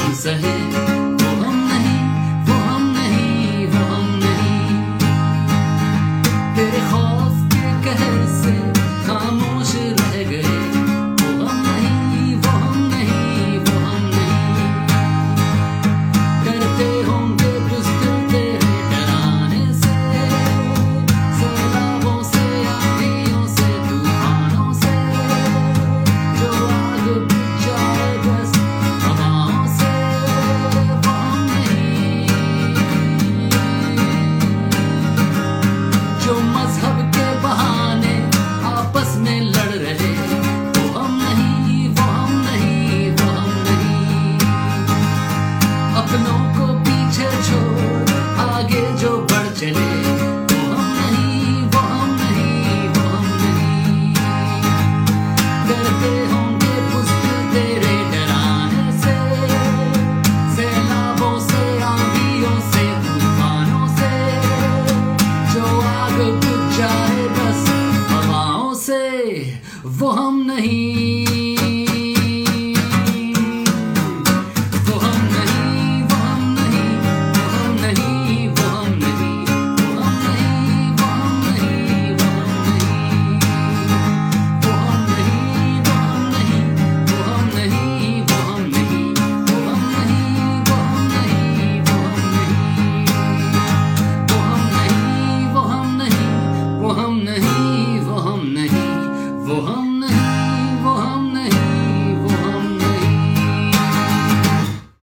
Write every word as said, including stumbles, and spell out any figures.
हम सहे, वो हम नहीं, वो हम नहीं, वो हम नहीं। तेरे खौफ के कहर से खामोश रह गए, वो हम नहीं, वो हम नहीं, वो हम नहीं। डरते होंगे बुज़दिल तेरे डराने से, सैलाबों से, आंधियों से, तूफानों से, जो आग बुझ जाए बस हवाओं से, वो हम नहीं। जो मजहब के बहाने आपस में लड़ रहे, वो हम नहीं, वो हम नहीं, वो हम नहीं। अपनों को पीछे छोड़ आगे जो बढ़ चले, वो हम नहीं, वो हम नहीं, वो हम नहीं। डरते होंगे बुज़दिल तेरे डराने से, सैलाबों से, आंधियों से, तूफानों से, जो आग बुझ जाए बस हवाओं से, वो हम नहीं।